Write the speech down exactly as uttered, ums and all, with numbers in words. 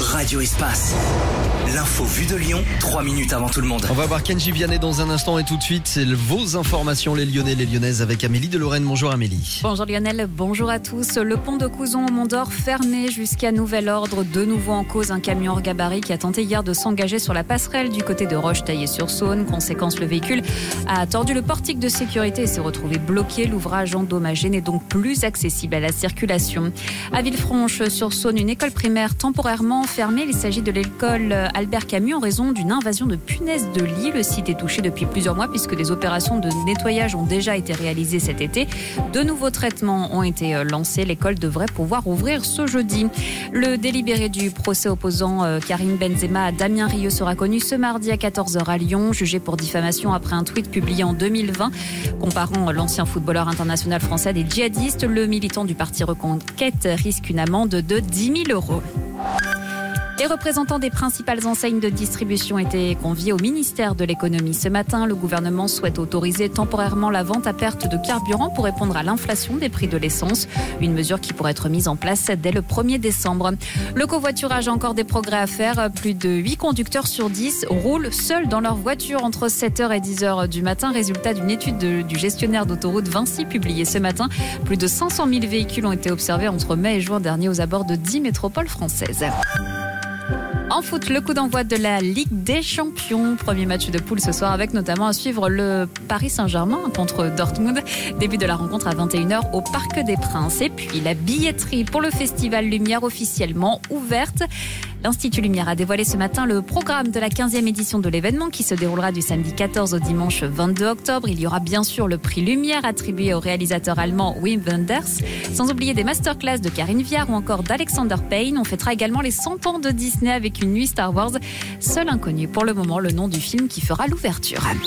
Radio Espace. L'info vue de Lyon, trois minutes avant tout le monde. On va voir Kenji Vianney dans un instant et tout de suite, c'est vos informations les Lyonnais, les Lyonnaises avec Amélie de Lorraine. Bonjour Amélie. Bonjour Lionel, bonjour à tous. Le pont de Couzon au Mont-d'Or fermé jusqu'à nouvel ordre. De nouveau en cause un camion hors gabarit qui a tenté hier de s'engager sur la passerelle du côté de Roche-Taillé-sur-Saône. Conséquence, le véhicule a tordu le portique de sécurité et s'est retrouvé bloqué. L'ouvrage endommagé n'est donc plus accessible à la circulation. À Villefranche-sur-Saône, une école primaire temporairement fermée. Il s'agit de l'école Albert Camus en raison d'une invasion de punaises de lit. Le site est touché depuis plusieurs mois puisque des opérations de nettoyage ont déjà été réalisées cet été. De nouveaux traitements ont été lancés. L'école devrait pouvoir ouvrir ce jeudi. Le délibéré du procès opposant Karim Benzema à Damien Rieu sera connu ce mardi à quatorze heures à Lyon, jugé pour diffamation après un tweet publié en deux mille vingt comparant l'ancien footballeur international français à des djihadistes. Le militant du parti Reconquête risque une amende de dix mille euros. Les représentants des principales enseignes de distribution étaient conviés au ministère de l'économie ce matin. Le gouvernement souhaite autoriser temporairement la vente à perte de carburant pour répondre à l'inflation des prix de l'essence. Une mesure qui pourrait être mise en place dès le premier décembre. Le covoiturage a encore des progrès à faire. Plus de huit conducteurs sur dix roulent seuls dans leur voiture entre sept heures et dix heures du matin. Résultat d'une étude de, du gestionnaire d'autoroute Vinci publiée ce matin. Plus de cinq cent mille véhicules ont été observés entre mai et juin dernier aux abords de dix métropoles françaises. En foot, le coup d'envoi de la Ligue des Champions. Premier match de poule ce soir avec notamment à suivre le Paris Saint-Germain contre Dortmund. Début de la rencontre à vingt et une heures au Parc des Princes. Et puis la billetterie pour le Festival Lumière officiellement ouverte. L'Institut Lumière a dévoilé ce matin le programme de la quinzième édition de l'événement qui se déroulera du samedi quatorze au dimanche vingt-deux octobre. Il y aura bien sûr le prix Lumière attribué au réalisateur allemand Wim Wenders, sans oublier des masterclass de Karine Viard ou encore d'Alexander Payne. On fêtera également les cent ans de Disney avec une nuit Star Wars. Seul inconnu pour le moment le nom du film qui fera l'ouverture.